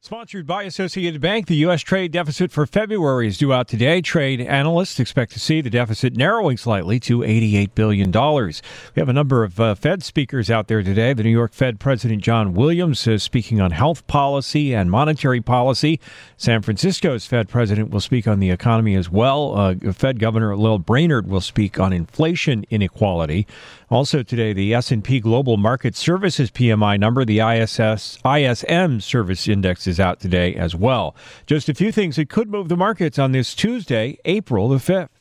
Sponsored by Associated Bank, the U.S. trade deficit for February is due out today. Trade analysts expect to see the deficit narrowing slightly to $88 billion. We have a number of Fed speakers out there today. The New York Fed President John Williams is speaking on health policy and monetary policy. San Francisco's Fed President will speak on the economy as well. Fed Governor Lael Brainard will speak on inflation inequality. Also today, the S&P Global Market Services PMI number, the ISM Service Index is out today as well. Just a few things that could move the markets on this Tuesday, April the 5th.